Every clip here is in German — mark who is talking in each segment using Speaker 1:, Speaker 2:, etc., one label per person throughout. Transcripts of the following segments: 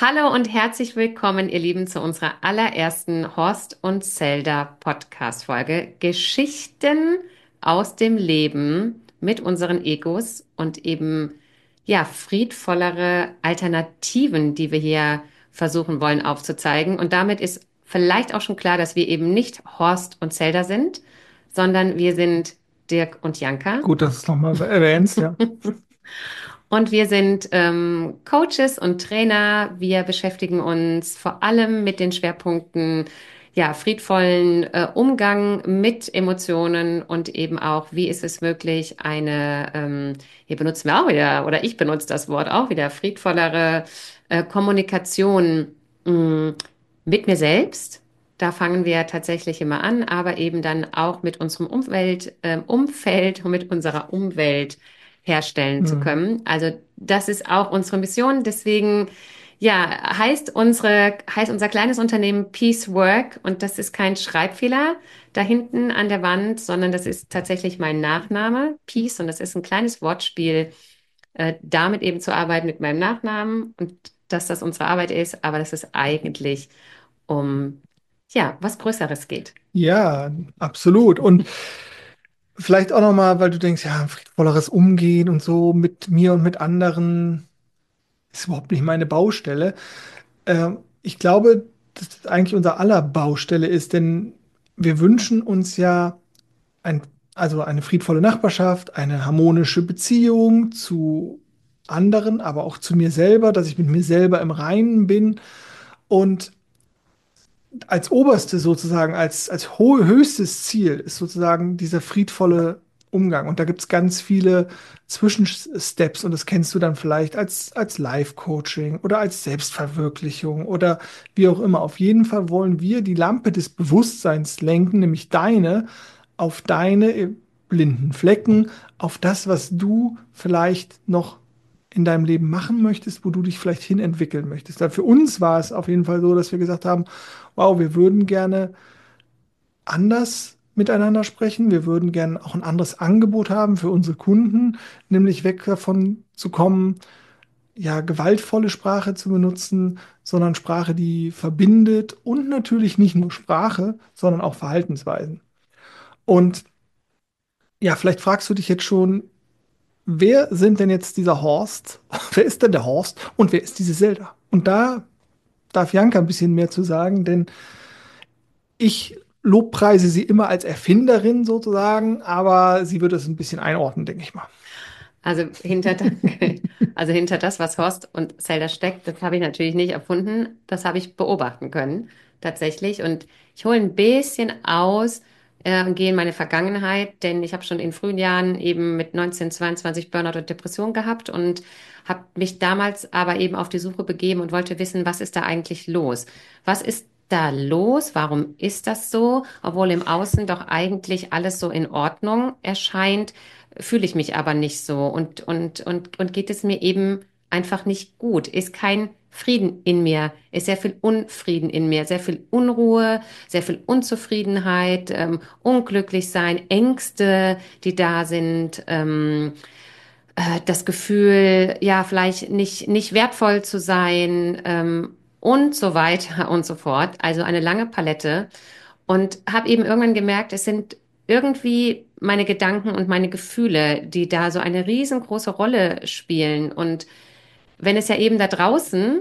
Speaker 1: Hallo und herzlich willkommen, ihr Lieben, zu unserer allerersten Horst und Zelda Podcast-Folge. Geschichten aus dem Leben mit unseren Egos und eben, ja, friedvollere Alternativen, die wir hier versuchen wollen aufzuzeigen. Und damit ist vielleicht auch schon klar, dass wir eben nicht Horst und Zelda sind, sondern wir sind Dirk und Janka.
Speaker 2: Gut, dass du es nochmal erwähnst, ja.
Speaker 1: Und wir sind Coaches und Trainer. Wir beschäftigen uns vor allem mit den Schwerpunkten, ja, friedvollen Umgang mit Emotionen und eben auch, wie ist es möglich, hier benutzen wir auch wieder, oder ich benutze das Wort auch wieder, friedvollere Kommunikation mh, mit mir selbst. Da fangen wir tatsächlich immer an, aber eben dann auch mit unserem Umfeld und mit unserer Umwelt herstellen zu
Speaker 2: Hm.
Speaker 1: können. Also das ist auch unsere Mission. Deswegen, ja, heißt unser kleines Unternehmen Peace Work und das ist kein Schreibfehler da hinten an der Wand, sondern das ist tatsächlich mein Nachname, Peace, und das ist ein kleines Wortspiel, damit eben zu arbeiten mit meinem Nachnamen und dass das unsere Arbeit ist, aber dass es eigentlich um, ja, was Größeres geht.
Speaker 2: Ja, absolut. Und vielleicht auch nochmal, weil du denkst, ja, ein friedvolleres Umgehen und so mit mir und mit anderen ist überhaupt nicht meine Baustelle. Ich glaube, dass das eigentlich unser aller Baustelle ist, denn wir wünschen uns ja ein, also eine friedvolle Nachbarschaft, eine harmonische Beziehung zu anderen, aber auch zu mir selber, dass ich mit mir selber im Reinen bin. Und als oberste sozusagen, als höchstes Ziel ist sozusagen dieser friedvolle Umgang. Und da gibt es ganz viele Zwischensteps und das kennst du dann vielleicht als Life-Coaching oder als Selbstverwirklichung oder wie auch immer. Auf jeden Fall wollen wir die Lampe des Bewusstseins lenken, nämlich deine, auf deine blinden Flecken, auf das, was du vielleicht noch in deinem Leben machen möchtest, wo du dich vielleicht hin entwickeln möchtest. Da für uns war es auf jeden Fall so, dass wir gesagt haben, wow, wir würden gerne anders miteinander sprechen. Wir würden gerne auch ein anderes Angebot haben für unsere Kunden, nämlich weg davon zu kommen, ja, gewaltvolle Sprache zu benutzen, sondern Sprache, die verbindet und natürlich nicht nur Sprache, sondern auch Verhaltensweisen. Und ja, vielleicht fragst du dich jetzt schon, wer sind denn jetzt dieser Horst? Wer ist denn der Horst und wer ist diese Zelda? Und da darf Janka ein bisschen mehr zu sagen, denn ich lobpreise sie immer als Erfinderin sozusagen, aber sie wird es ein bisschen einordnen, denke ich mal.
Speaker 1: Also hinter, also hinter das, was Horst und Zelda steckt, das habe ich natürlich nicht erfunden. Das habe ich beobachten können, tatsächlich. Und ich hole ein bisschen aus und gehe in meine Vergangenheit, denn ich habe schon in frühen Jahren eben mit 19, 22 Burnout und Depression gehabt und habe mich damals aber eben auf die Suche begeben und wollte wissen, was ist da eigentlich los? Was ist da los? Warum ist das so? Obwohl im Außen doch eigentlich alles so in Ordnung erscheint, fühle ich mich aber nicht so und geht es mir eben einfach nicht gut. Ist kein Frieden in mir, ist sehr viel Unfrieden in mir, sehr viel Unruhe, sehr viel Unzufriedenheit, unglücklich sein, Ängste, die da sind, das Gefühl, ja, vielleicht nicht wertvoll zu sein, und so weiter und so fort. Also eine lange Palette. Und habe eben irgendwann gemerkt, es sind irgendwie meine Gedanken und meine Gefühle, die da so eine riesengroße Rolle spielen. Und wenn es ja eben da draußen,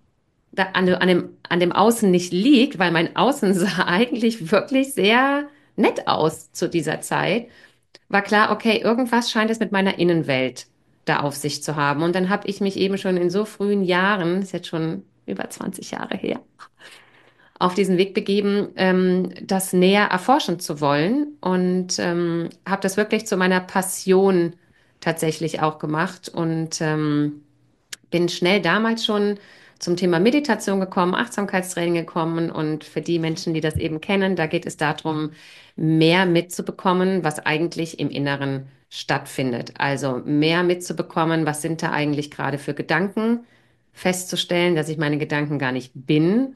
Speaker 1: an dem Außen nicht liegt, weil mein Außen sah eigentlich wirklich sehr nett aus zu dieser Zeit, war klar, okay, irgendwas scheint es mit meiner Innenwelt da auf sich zu haben. Und dann habe ich mich eben schon in so frühen Jahren, ist jetzt schon über 20 Jahre her, auf diesen Weg begeben, das näher erforschen zu wollen und habe das wirklich zu meiner Passion tatsächlich auch gemacht und bin schnell damals schon zum Thema Meditation gekommen, Achtsamkeitstraining gekommen und für die Menschen, die das eben kennen, da geht es darum, mehr mitzubekommen, was eigentlich im Inneren stattfindet. Also mehr mitzubekommen, was sind da eigentlich gerade für Gedanken, festzustellen, dass ich meine Gedanken gar nicht bin,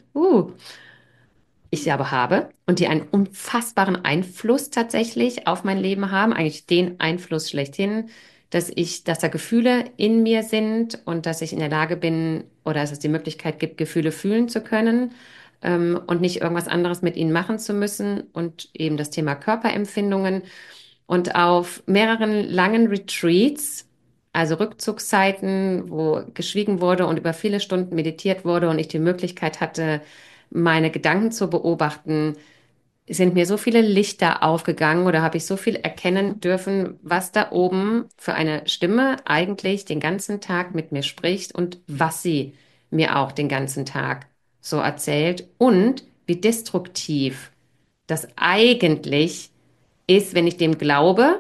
Speaker 1: ich sie aber habe und die einen unfassbaren Einfluss tatsächlich auf mein Leben haben, eigentlich den Einfluss schlechthin. dass da Gefühle in mir sind und dass ich in der Lage bin oder dass es die Möglichkeit gibt, Gefühle fühlen zu können, und nicht irgendwas anderes mit ihnen machen zu müssen und eben das Thema Körperempfindungen. Und auf mehreren langen Retreats, also Rückzugszeiten, wo geschwiegen wurde und über viele Stunden meditiert wurde und ich die Möglichkeit hatte, meine Gedanken zu beobachten, sind mir so viele Lichter aufgegangen oder habe ich so viel erkennen dürfen, was da oben für eine Stimme eigentlich den ganzen Tag mit mir spricht und was sie mir auch den ganzen Tag so erzählt und wie destruktiv das eigentlich ist, wenn ich dem glaube,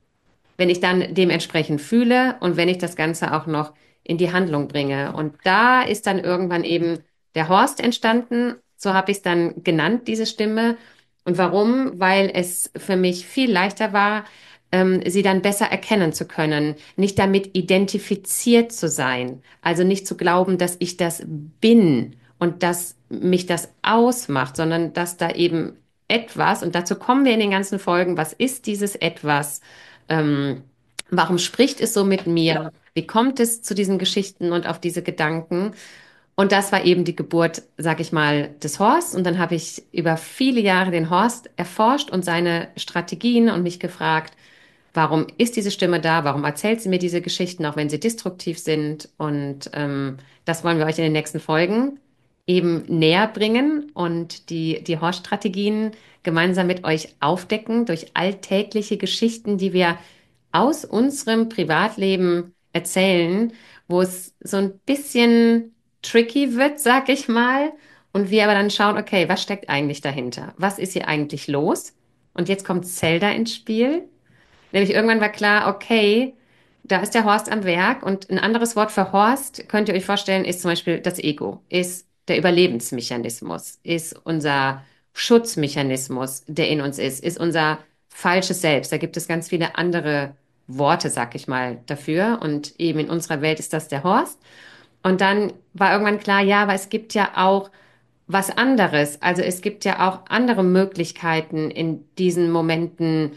Speaker 1: wenn ich dann dementsprechend fühle und wenn ich das Ganze auch noch in die Handlung bringe. Und da ist dann irgendwann eben der Horst entstanden. So habe ich es dann genannt, diese Stimme. Und warum? Weil es für mich viel leichter war, sie dann besser erkennen zu können, nicht damit identifiziert zu sein, also nicht zu glauben, dass ich das bin und dass mich das ausmacht, sondern dass da eben etwas, und dazu kommen wir in den ganzen Folgen, was ist dieses etwas? Ähm, Warum spricht es so mit mir? Wie kommt es zu diesen Geschichten und auf diese Gedanken? Und das war eben die Geburt, sag ich mal, des Horst. Und dann habe ich über viele Jahre den Horst erforscht und seine Strategien und mich gefragt, warum ist diese Stimme da? Warum erzählt sie mir diese Geschichten, auch wenn sie destruktiv sind? Und das wollen wir euch in den nächsten Folgen eben näher bringen und die Horst-Strategien gemeinsam mit euch aufdecken durch alltägliche Geschichten, die wir aus unserem Privatleben erzählen, wo es so ein bisschen tricky wird, sag ich mal. Und wir aber dann schauen, okay, was steckt eigentlich dahinter? Was ist hier eigentlich los? Und jetzt kommt Zelda ins Spiel. Nämlich irgendwann war klar, okay, da ist der Horst am Werk und ein anderes Wort für Horst, könnt ihr euch vorstellen, ist zum Beispiel das Ego, ist der Überlebensmechanismus, ist unser Schutzmechanismus, der in uns ist unser falsches Selbst. Da gibt es ganz viele andere Worte, sag ich mal, dafür. Und eben in unserer Welt ist das der Horst. Und dann war irgendwann klar, ja, aber es gibt ja auch was anderes. Also es gibt ja auch andere Möglichkeiten in diesen Momenten,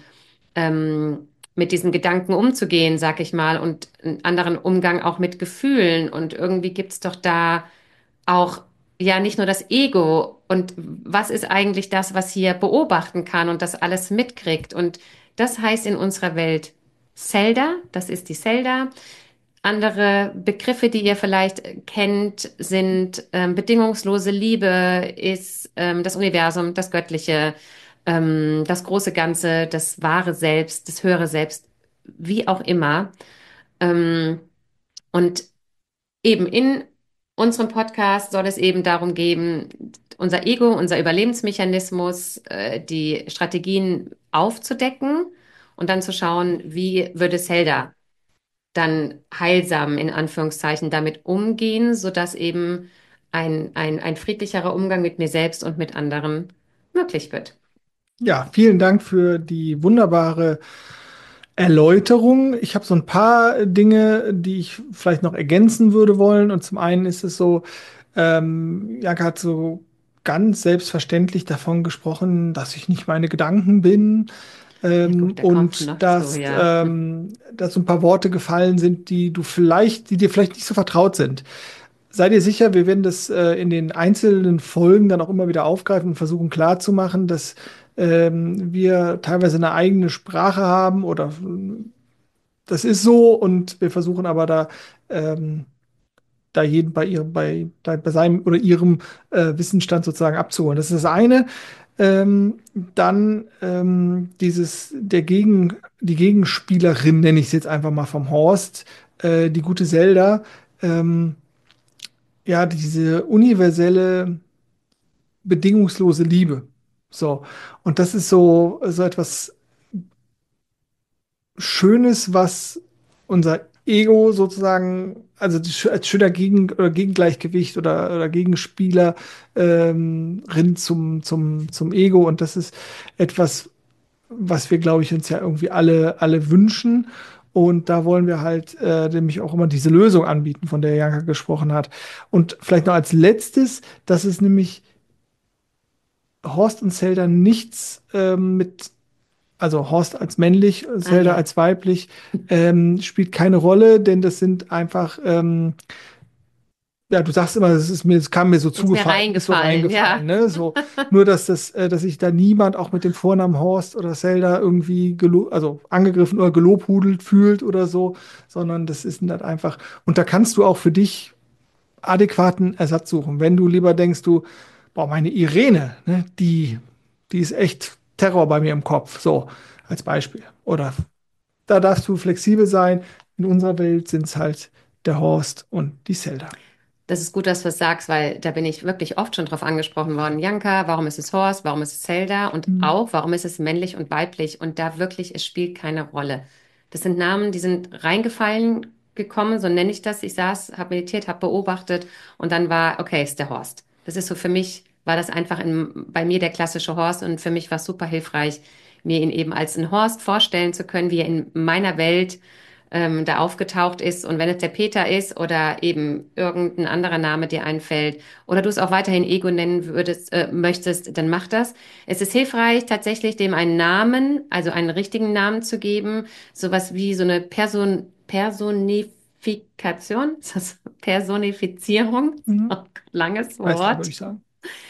Speaker 1: mit diesen Gedanken umzugehen, sag ich mal, und einen anderen Umgang auch mit Gefühlen. Und irgendwie gibt's doch da auch ja nicht nur das Ego. Und was ist eigentlich das, was hier beobachten kann und das alles mitkriegt? Und das heißt in unserer Welt Zelda, das ist die Zelda. Andere Begriffe, die ihr vielleicht kennt, sind bedingungslose Liebe, ist das Universum, das Göttliche, das große Ganze, das wahre Selbst, das höhere Selbst, wie auch immer. Ähm, und eben in unserem Podcast soll es eben darum gehen, unser Ego, unser Überlebensmechanismus, die Strategien aufzudecken und dann zu schauen, wie würde Zelda dann heilsam in Anführungszeichen damit umgehen, sodass eben ein friedlicherer Umgang mit mir selbst und mit anderen möglich wird.
Speaker 2: Ja, vielen Dank für die wunderbare Erläuterung. Ich habe so ein paar Dinge, die ich vielleicht noch ergänzen würde wollen. Und zum einen ist es so, Janka hat so ganz selbstverständlich davon gesprochen, dass ich nicht meine Gedanken bin.
Speaker 1: Ja gut, da kommt
Speaker 2: Und
Speaker 1: noch zu, ja.
Speaker 2: dass so ein paar Worte gefallen sind, die dir vielleicht nicht so vertraut sind. Sei dir sicher, wir werden das in den einzelnen Folgen dann auch immer wieder aufgreifen und versuchen klarzumachen, dass wir teilweise eine eigene Sprache haben oder das ist so und wir versuchen aber ähm, da jeden bei seinem oder ihrem Wissensstand sozusagen abzuholen. Das ist das eine. Dann die Gegenspielerin, nenne ich es jetzt einfach mal vom Horst, die gute Zelda. Ähm, ja, diese universelle, bedingungslose Liebe. So. Und das ist so etwas Schönes, was unser Ego sozusagen, also als schöner oder Gegengleichgewicht oder Gegenspieler rin zum Ego. Und das ist etwas, was wir, glaube ich, uns ja irgendwie alle wünschen. Und da wollen wir halt nämlich auch immer diese Lösung anbieten, von der Janka gesprochen hat. Und vielleicht noch als letztes, dass es nämlich Horst und Zelda nichts mit also Horst als männlich,
Speaker 1: Ah
Speaker 2: Zelda
Speaker 1: ja,
Speaker 2: als weiblich, spielt keine Rolle, denn das sind einfach, ja, du sagst immer, es kam mir so
Speaker 1: ist mir
Speaker 2: zugefallen, ist so
Speaker 1: reingefallen,
Speaker 2: reingefallen,
Speaker 1: ja.
Speaker 2: ne? So, nur dass sich da niemand auch mit dem Vornamen Horst oder Zelda irgendwie also angegriffen oder gelobhudelt fühlt oder so, sondern das ist dann einfach, und da kannst du auch für dich adäquaten Ersatz suchen. Wenn du lieber denkst, boah, meine Irene, ne, die ist echt Terror bei mir im Kopf, so als Beispiel. Oder da darfst du flexibel sein. In unserer Welt sind es halt der Horst und die Zelda.
Speaker 1: Das ist gut, dass du es sagst, weil da bin ich wirklich oft schon drauf angesprochen worden. Janka, warum ist es Horst? Warum ist es Zelda? Und
Speaker 2: Mhm.
Speaker 1: auch, warum ist es männlich und weiblich? Und da wirklich, es spielt keine Rolle. Das sind Namen, die sind reingefallen gekommen, so nenne ich das. Ich saß, habe meditiert, habe beobachtet und dann war, okay, ist der Horst. Das ist so für mich, war das einfach bei mir der klassische Horst und für mich war es super hilfreich, mir ihn eben als einen Horst vorstellen zu können, wie er in meiner Welt da aufgetaucht ist. Und wenn es der Peter ist oder eben irgendein anderer Name dir einfällt oder du es auch weiterhin Ego nennen möchtest, dann mach das. Es ist hilfreich, tatsächlich dem einen Namen, also einen richtigen Namen zu geben. Sowas wie so eine Personifikation, ist das Personifizierung?
Speaker 2: Mhm.
Speaker 1: Langes
Speaker 2: Weiß nicht, würde
Speaker 1: Wort.
Speaker 2: ich sagen.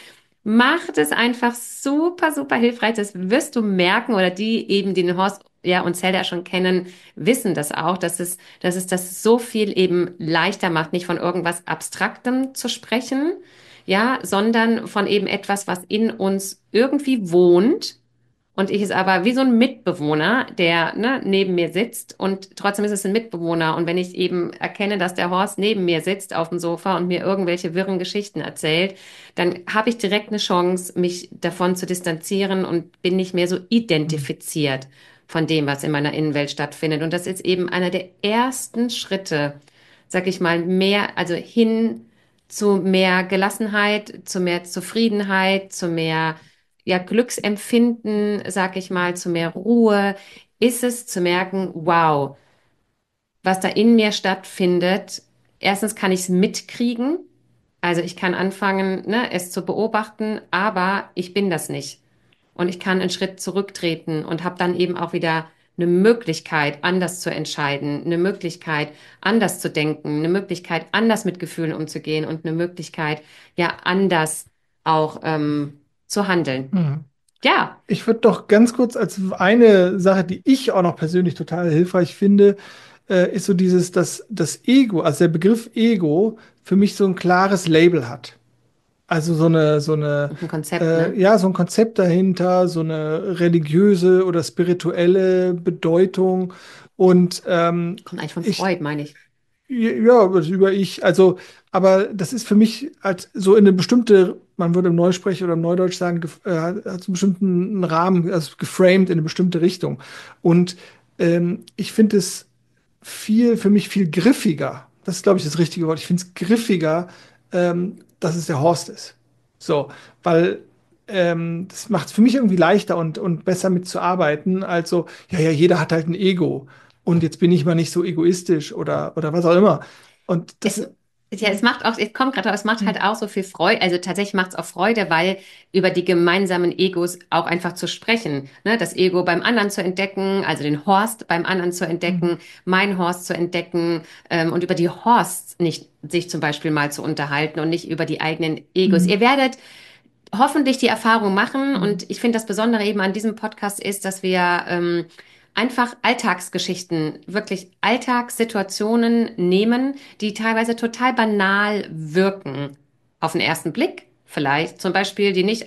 Speaker 1: Macht es einfach super, super hilfreich. Das wirst du merken oder die eben, die den Horst ja, und Zelda schon kennen, wissen das auch, dass es das so viel eben leichter macht, nicht von irgendwas Abstraktem zu sprechen, ja, sondern von eben etwas, was in uns irgendwie wohnt und ich es aber wie so ein Mitbewohner, der ne, neben mir sitzt und trotzdem ist es ein Mitbewohner. Und wenn ich eben erkenne, dass der Horst neben mir sitzt auf dem Sofa und mir irgendwelche wirren Geschichten erzählt, dann habe ich direkt eine Chance, mich davon zu distanzieren und bin nicht mehr so
Speaker 2: Mhm.
Speaker 1: identifiziert von dem, was in meiner Innenwelt stattfindet. Und das ist eben einer der ersten Schritte, sag ich mal, mehr, also hin zu mehr Gelassenheit, zu mehr Zufriedenheit, zu mehr ja, Glücksempfinden, sag ich mal, zu mehr Ruhe, ist es zu merken, wow, was da in mir stattfindet. Erstens kann ich es mitkriegen, also ich kann anfangen, ne, es zu beobachten, aber ich bin das nicht. Und ich kann einen Schritt zurücktreten und habe dann eben auch wieder eine Möglichkeit, anders zu entscheiden, eine Möglichkeit, anders zu denken, eine Möglichkeit, anders mit Gefühlen umzugehen und eine Möglichkeit, ja, anders auch zu handeln.
Speaker 2: Mhm.
Speaker 1: Ja,
Speaker 2: Ich würde doch ganz kurz als eine Sache, die ich auch noch persönlich total hilfreich finde, ist so dass das Ego, also der Begriff Ego, für mich so ein klares Label hat. Also
Speaker 1: ein Konzept, ne?
Speaker 2: ja, so ein Konzept dahinter, so eine religiöse oder spirituelle Bedeutung. Und
Speaker 1: Kommt eigentlich von
Speaker 2: ich,
Speaker 1: Freud, meine ich.
Speaker 2: ja, über ich, also, aber das ist für mich als so in eine bestimmte, man würde im Neusprech oder im Neudeutsch sagen, hat so einen bestimmten Rahmen, also geframed in eine bestimmte Richtung. Und ich finde es für mich viel griffiger. Das ist, glaube ich, das richtige Wort. Ich finde es griffiger, dass es der Horst ist. So, weil das macht es für mich irgendwie leichter und besser mitzuarbeiten, als so, ja, ja, jeder hat halt ein Ego. Und jetzt bin ich mal nicht so egoistisch oder was auch immer. Und das,
Speaker 1: Es, ja, es macht auch, es kommt gerade, es macht
Speaker 2: hm,
Speaker 1: halt auch so viel Freude, also tatsächlich macht es auch Freude, weil über die gemeinsamen Egos auch einfach zu sprechen, ne? Das Ego beim anderen zu entdecken, also den Horst beim anderen zu
Speaker 2: hm,
Speaker 1: entdecken, mein Horst zu entdecken, und über die Horsts nicht sich zum Beispiel mal zu unterhalten und nicht über die eigenen Egos.
Speaker 2: hm,
Speaker 1: Ihr werdet hoffentlich die Erfahrung machen.
Speaker 2: hm,
Speaker 1: Und ich finde, das Besondere eben an diesem Podcast ist, dass wir einfach Alltagsgeschichten, wirklich Alltagssituationen nehmen, die teilweise total banal wirken auf den ersten Blick. Vielleicht zum Beispiel die nicht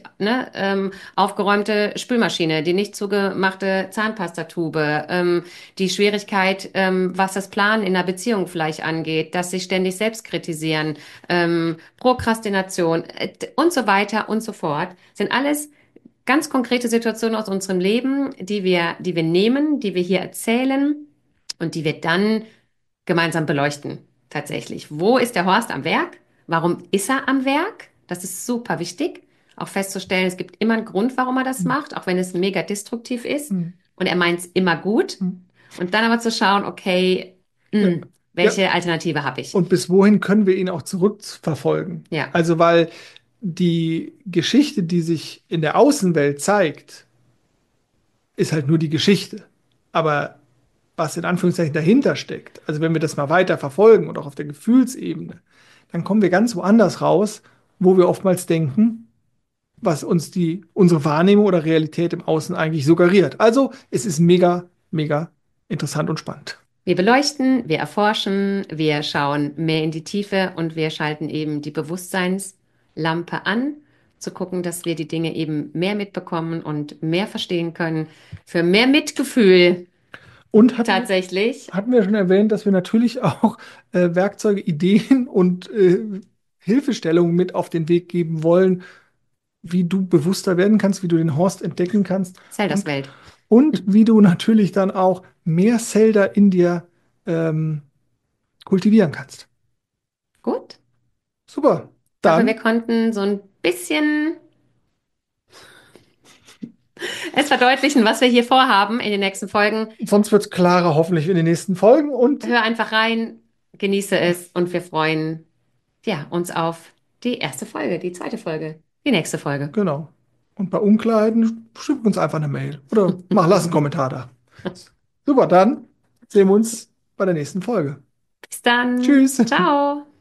Speaker 1: aufgeräumte Spülmaschine, die nicht zugemachte Zahnpastatube, die Schwierigkeit, was das Planen in einer Beziehung vielleicht angeht, dass sie ständig selbst kritisieren, Prokrastination und so weiter und so fort, sind alles ganz konkrete Situationen aus unserem Leben, die wir nehmen, die wir hier erzählen und die wir dann gemeinsam beleuchten. Tatsächlich. Wo ist der Horst am Werk? Warum ist er am Werk? Das ist super wichtig. Auch festzustellen, es gibt immer einen Grund, warum er das
Speaker 2: hm,
Speaker 1: macht, auch wenn es mega destruktiv ist.
Speaker 2: hm,
Speaker 1: Und er meint es immer gut.
Speaker 2: hm.
Speaker 1: Und dann aber zu schauen, okay,
Speaker 2: Ja, ja.
Speaker 1: welche Alternative habe ich?
Speaker 2: Und bis wohin können wir ihn auch zurückverfolgen?
Speaker 1: Ja.
Speaker 2: Also, weil die Geschichte, die sich in der Außenwelt zeigt, ist halt nur die Geschichte. Aber was in Anführungszeichen dahinter steckt, also wenn wir das mal weiter verfolgen und auch auf der Gefühlsebene, dann kommen wir ganz woanders raus, wo wir oftmals denken, was uns unsere Wahrnehmung oder Realität im Außen eigentlich suggeriert. Also es ist mega, mega interessant und spannend.
Speaker 1: Wir beleuchten, wir erforschen, wir schauen mehr in die Tiefe und wir schalten eben die Bewusstseinslampe an, zu gucken, dass wir die Dinge eben mehr mitbekommen und mehr verstehen können, für mehr Mitgefühl
Speaker 2: Und
Speaker 1: tatsächlich.
Speaker 2: hatten wir schon erwähnt, dass wir natürlich auch Werkzeuge, Ideen und Hilfestellungen mit auf den Weg geben wollen, wie du bewusster werden kannst, wie du den Horst entdecken kannst
Speaker 1: Zeldas
Speaker 2: und,
Speaker 1: Welt.
Speaker 2: und wie du natürlich dann auch mehr Zelda in dir ähm, kultivieren kannst.
Speaker 1: Gut.
Speaker 2: Super.
Speaker 1: Ich hoffe, wir
Speaker 2: Dann,
Speaker 1: konnten so ein bisschen es verdeutlichen, was wir hier vorhaben in den nächsten Folgen.
Speaker 2: sonst wird es klarer hoffentlich in den nächsten Folgen und
Speaker 1: Hör einfach rein, genieße es und wir freuen, ja, uns auf die erste Folge, die zweite Folge, die nächste Folge.
Speaker 2: genau. Und bei Unklarheiten schick uns einfach eine Mail oder lass einen Kommentar da. Super, dann sehen wir uns bei der nächsten Folge.
Speaker 1: Bis dann.
Speaker 2: Tschüss.
Speaker 1: Ciao.